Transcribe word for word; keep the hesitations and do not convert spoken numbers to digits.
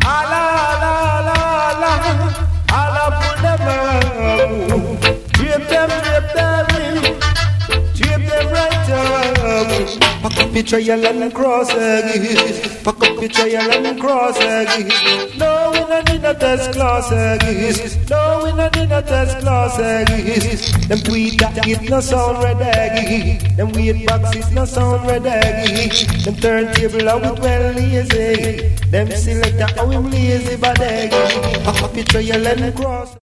Ala, ala, ala, ala, ala, pull them up. Drape them, drape them, drape them right up. Pack up your trial and cross eggs. Pack up your trial and cross eggs. No, we don't need no test class eggs. No, we don't need no test class eggs. Them tweet that it no sound red eggy. Them weird boxes no sound red eggy. Them turntable out with well lazy. Them selector how him lazy bad eggy. Pack up your trial and cross.